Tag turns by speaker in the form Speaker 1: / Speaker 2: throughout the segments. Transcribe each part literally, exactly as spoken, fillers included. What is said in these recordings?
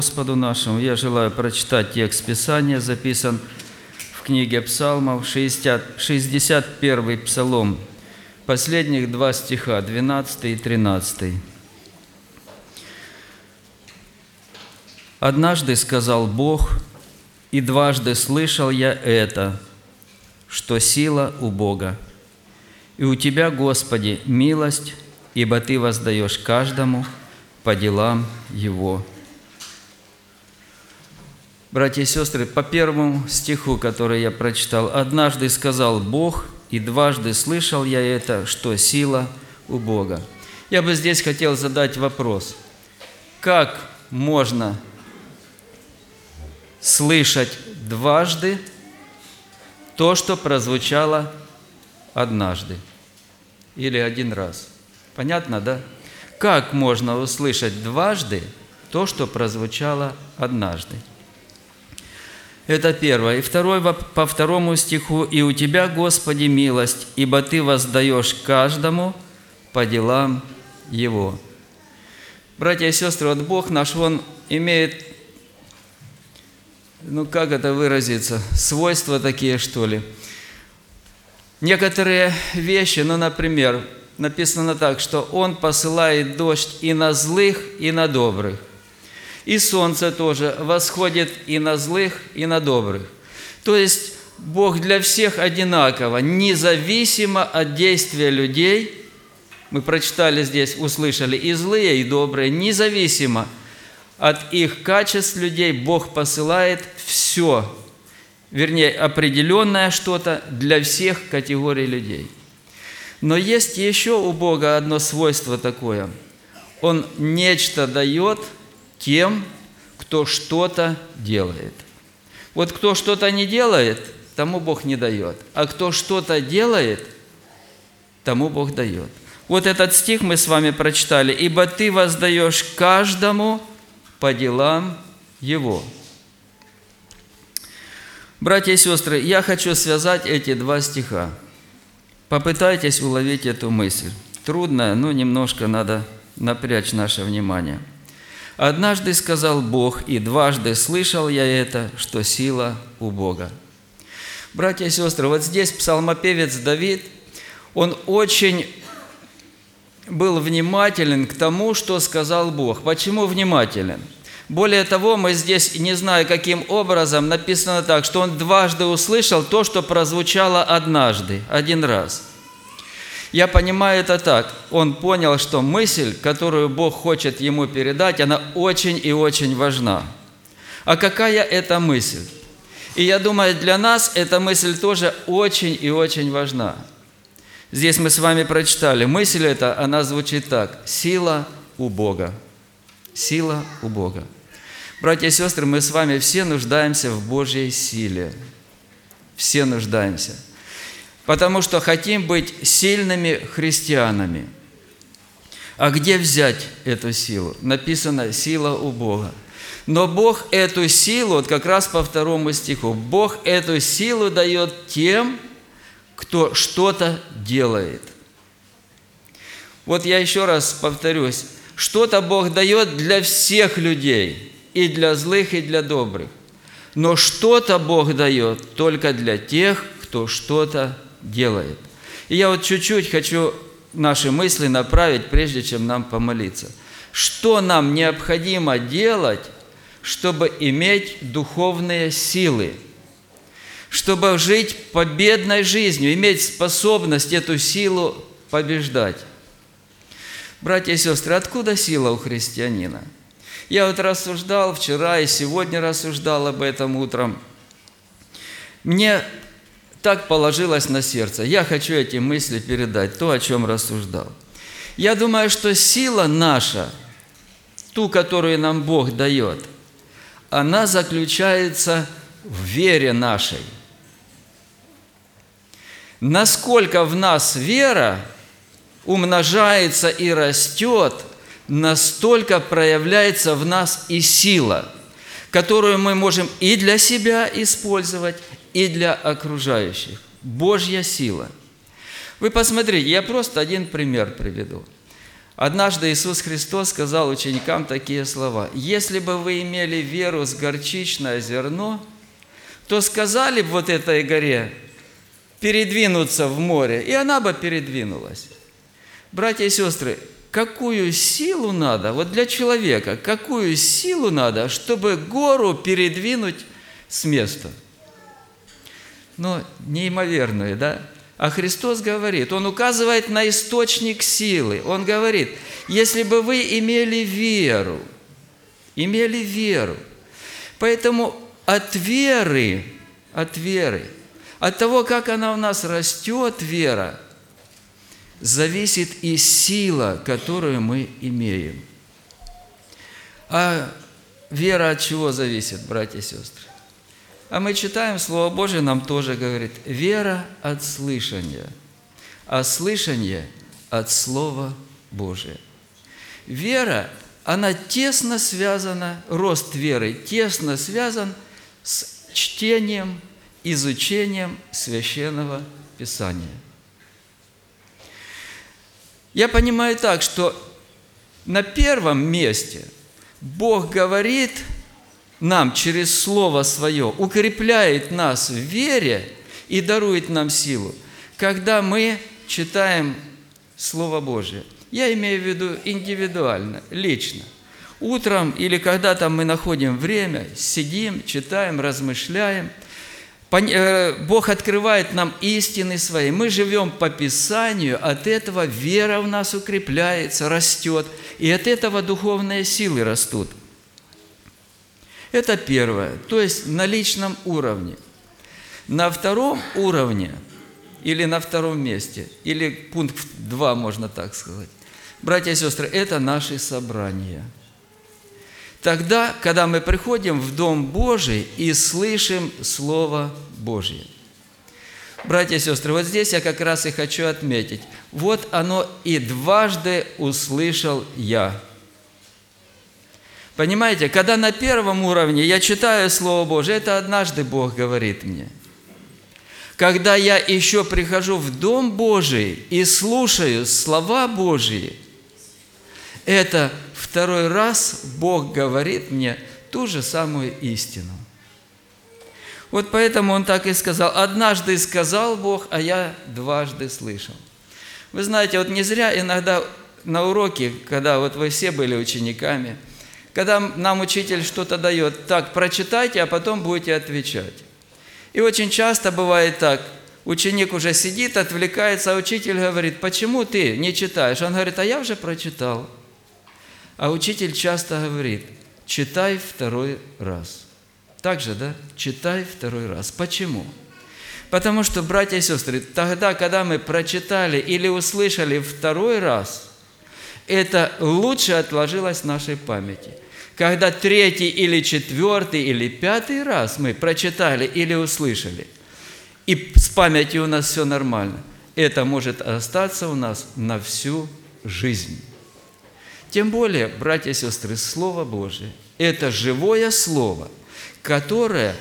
Speaker 1: Господу нашему. Я желаю прочитать текст Писания, записан в книге Псалмов, шестьдесят первый Псалом, последних два стиха, двенадцатый и тринадцатый. «Однажды сказал Бог, и дважды слышал я это, что сила у Бога. И у Тебя, Господи, милость, ибо Ты воздаешь каждому по делам его». Братья и сестры, по первому стиху, который я прочитал, «Однажды сказал Бог, и дважды слышал я это, что сила у Бога». Я бы здесь хотел задать вопрос. Как можно слышать дважды то, что прозвучало однажды или один раз? Понятно, да? Как можно услышать дважды то, что прозвучало однажды? Это первое. И второе, по второму стиху. «И у Тебя, Господи, милость, ибо Ты воздаешь каждому по делам его». Братья и сестры, вот Бог наш, Он имеет, ну как это выразиться, свойства такие, что ли. Некоторые вещи, ну, например, написано так, что Он посылает дождь и на злых, и на добрых. И солнце тоже восходит и на злых, и на добрых. То есть Бог для всех одинаково, независимо от действия людей. Мы прочитали здесь, услышали и злые, и добрые. Независимо от их качеств людей Бог посылает все, вернее, определенное что-то для всех категорий людей. Но есть еще у Бога одно свойство такое. Он нечто дает тем, кто что-то делает. Вот кто что-то не делает, тому Бог не дает. А кто что-то делает, тому Бог дает. Вот этот стих мы с вами прочитали. «Ибо Ты воздаешь каждому по делам его». Братья и сестры, я хочу связать эти два стиха. Попытайтесь уловить эту мысль. Трудно, но немножко надо напрячь наше внимание. «Однажды сказал Бог, и дважды слышал я это, что сила у Бога». Братья и сестры, вот здесь псалмопевец Давид, он очень был внимателен к тому, что сказал Бог. Почему внимателен? Более того, мы здесь, не знаю, каким образом, написано так, что он дважды услышал то, что прозвучало однажды, один раз. Я понимаю это так. Он понял, что мысль, которую Бог хочет ему передать, она очень и очень важна. А какая это мысль? И я думаю, для нас эта мысль тоже очень и очень важна. Здесь мы с вами прочитали. Мысль эта, она звучит так. Сила у Бога. Сила у Бога. Братья и сестры, мы с вами все нуждаемся в Божьей силе. Все нуждаемся. Потому что хотим быть сильными христианами. А где взять эту силу? Написано «сила у Бога». Но Бог эту силу, вот как раз по второму стиху, Бог эту силу дает тем, кто что-то делает. Вот я еще раз повторюсь. Что-то Бог дает для всех людей, и для злых, и для добрых. Но что-то Бог дает только для тех, кто что-то делает. И я вот чуть-чуть хочу наши мысли направить, прежде чем нам помолиться. Что нам необходимо делать, чтобы иметь духовные силы? Чтобы жить победной жизнью, иметь способность эту силу побеждать. Братья и сестры, откуда сила у христианина? Я вот рассуждал вчера и сегодня рассуждал об этом утром. Мне так положилось на сердце. Я хочу эти мысли передать, то, о чем рассуждал. Я думаю, что сила наша, ту, которую нам Бог дает, она заключается в вере нашей. Насколько в нас вера умножается и растет, настолько проявляется в нас и сила, которую мы можем и для себя использовать, и для окружающих. Божья сила. Вы посмотрите, я просто один пример приведу. Однажды Иисус Христос сказал ученикам такие слова: «Если бы вы имели веру с горчичное зерно, то сказали бы вот этой горе передвинуться в море, и она бы передвинулась». Братья и сестры, какую силу надо, вот для человека, какую силу надо, чтобы гору передвинуть с места? Ну, неимоверную, да? А Христос говорит, Он указывает на источник силы. Он говорит, если бы вы имели веру, имели веру. Поэтому от веры, от веры, от того, как она у нас растет, вера, зависит и сила, которую мы имеем. А вера от чего зависит, братья и сестры? А мы читаем, Слово Божие нам тоже говорит, вера от слышания, а слышание от Слова Божия. Вера, она тесно связана, рост веры тесно связан с чтением, изучением Священного Писания. Я понимаю так, что на первом месте Бог говорит нам через Слово Свое, укрепляет нас в вере и дарует нам силу, когда мы читаем Слово Божие. Я имею в виду индивидуально, лично. Утром или когда-то мы находим время, сидим, читаем, размышляем. Бог открывает нам истины свои. Мы живем по Писанию, от этого вера в нас укрепляется, растет, и от этого духовные силы растут. Это первое, то есть на личном уровне. На втором уровне, или на втором месте, или пункт два, можно так сказать, братья и сестры, это наши собрания. Тогда, когда мы приходим в Дом Божий и слышим Слово Божье. Братья и сестры, вот здесь я как раз и хочу отметить. Вот оно и дважды услышал я. Понимаете, когда на первом уровне я читаю Слово Божие, это однажды Бог говорит мне. Когда я еще прихожу в Дом Божий и слушаю слова Божьи, это второй раз Бог говорит мне ту же самую истину. Вот поэтому Он так и сказал. Однажды сказал Бог, а я дважды слышал. Вы знаете, вот не зря иногда на уроке, когда вот вы все были учениками, когда нам учитель что-то дает, так, прочитайте, а потом будете отвечать. И очень часто бывает так, ученик уже сидит, отвлекается, а учитель говорит, почему ты не читаешь? Он говорит, а я уже прочитал. А учитель часто говорит, читай второй раз. Так же, да? Читай второй раз. Почему? Потому что, братья и сестры, тогда, когда мы прочитали или услышали второй раз, это лучше отложилось в нашей памяти. Когда третий или четвертый или пятый раз мы прочитали или услышали, и с памятью у нас все нормально, это может остаться у нас на всю жизнь. Тем более, братья и сестры, Слово Божие – это живое Слово, которое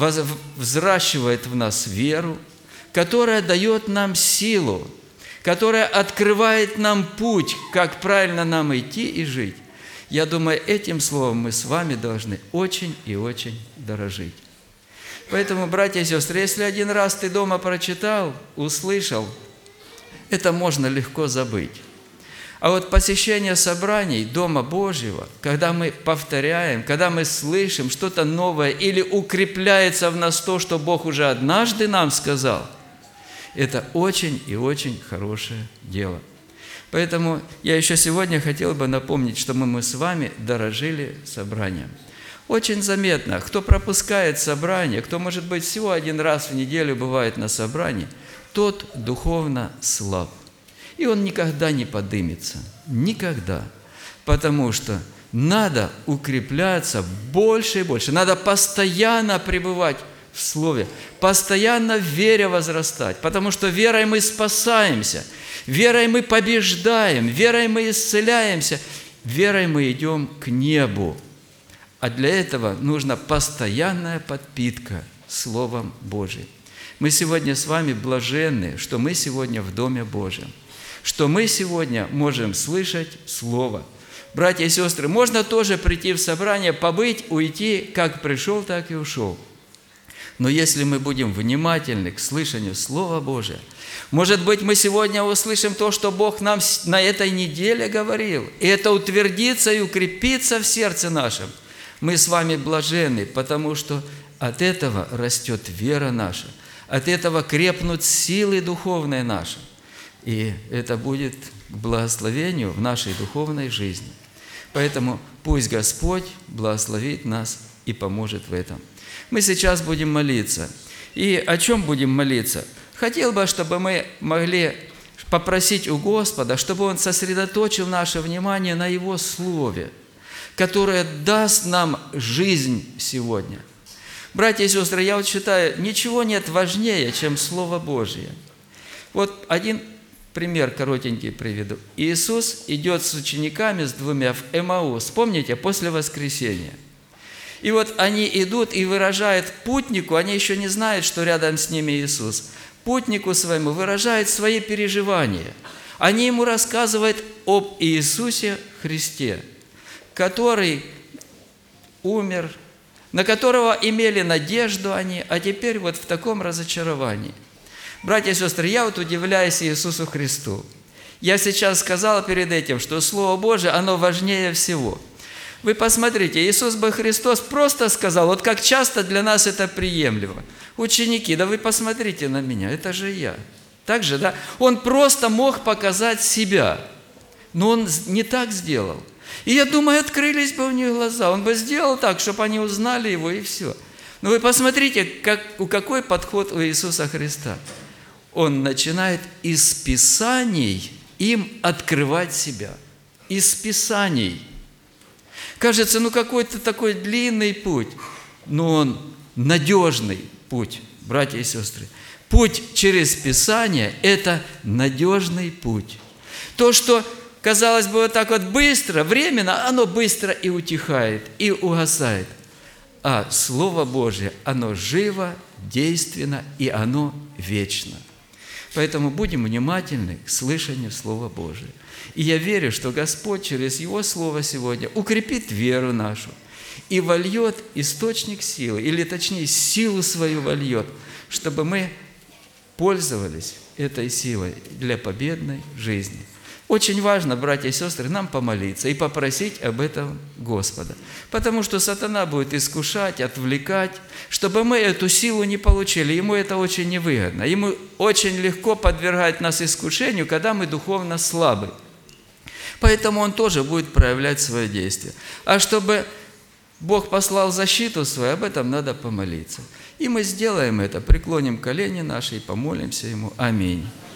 Speaker 1: взращивает в нас веру, которое дает нам силу, которое открывает нам путь, как правильно нам идти и жить. Я думаю, этим словом мы с вами должны очень и очень дорожить. Поэтому, братья и сестры, если один раз ты дома прочитал, услышал, это можно легко забыть. А вот посещение собраний Дома Божьего, когда мы повторяем, когда мы слышим что-то новое или укрепляется в нас то, что Бог уже однажды нам сказал, это очень и очень хорошее дело. Поэтому я еще сегодня хотел бы напомнить, что мы, мы с вами дорожили собранием. Очень заметно, кто пропускает собрание, кто, может быть, всего один раз в неделю бывает на собрании, тот духовно слаб. И он никогда не подымется. Никогда. Потому что надо укрепляться больше и больше. Надо постоянно пребывать в Слове, постоянно в вере возрастать. Потому что верой мы спасаемся, верой мы побеждаем, верой мы исцеляемся, верой мы идем к небу. А для этого нужна постоянная подпитка Словом Божиим. Мы сегодня с вами блаженны, что мы сегодня в Доме Божьем. что мы сегодня можем слышать Слово. Братья и сестры, можно тоже прийти в собрание, побыть, уйти, как пришел, так и ушел. Но если мы будем внимательны к слышанию Слова Божия, может быть, мы сегодня услышим то, что Бог нам на этой неделе говорил, и это утвердится и укрепится в сердце нашем. Мы с вами блаженны, потому что от этого растет вера наша, от этого крепнут силы духовные наши. И это будет к благословению в нашей духовной жизни. Поэтому пусть Господь благословит нас и поможет в этом. Мы сейчас будем молиться. И о чем будем молиться? Хотел бы, чтобы мы могли попросить у Господа, чтобы Он сосредоточил наше внимание на Его Слове, которое даст нам жизнь сегодня. Братья и сестры, я вот считаю, ничего нет важнее, чем Слово Божие. Вот один пример коротенький приведу. Иисус идет с учениками, с двумя в Эмаус, помните, после воскресения. И вот они идут и выражают путнику, они еще не знают, что рядом с ними Иисус, путнику своему выражают свои переживания. Они ему рассказывают об Иисусе Христе, который умер, на которого имели надежду они, а теперь вот в таком разочаровании. Братья и сестры, я вот удивляюсь Иисусу Христу. Я сейчас сказал перед этим, что Слово Божие, оно важнее всего. Вы посмотрите, Иисус бы Христос просто сказал, вот как часто для нас это приемлемо. Ученики, да вы посмотрите на меня, это же я. Так же, да? Он просто мог показать себя, но Он не так сделал. И я думаю, открылись бы у них глаза. Он бы сделал так, чтобы они узнали Его, и все. Но вы посмотрите, как, у какой подход у Иисуса Христа. Он начинает из Писаний им открывать себя. Из Писаний. Кажется, ну какой-то такой длинный путь, но он надежный путь, братья и сестры. Путь через Писание – это надежный путь. То, что, казалось бы, вот так вот быстро, временно, оно быстро и утихает, и угасает. А Слово Божие, оно живо, действенно, и оно вечно. Поэтому будем внимательны к слышанию Слова Божия. И я верю, что Господь через Его Слово сегодня укрепит веру нашу и вольет источник силы, или точнее силу свою вольет, чтобы мы пользовались этой силой для победной жизни. Очень важно, братья и сестры, нам помолиться и попросить об этом Господа. Потому что сатана будет искушать, отвлекать, чтобы мы эту силу не получили. Ему это очень невыгодно. Ему очень легко подвергать нас искушению, когда мы духовно слабы. Поэтому он тоже будет проявлять свое действие. А чтобы Бог послал защиту свою, об этом надо помолиться. И мы сделаем это, преклоним колени наши и помолимся Ему. Аминь.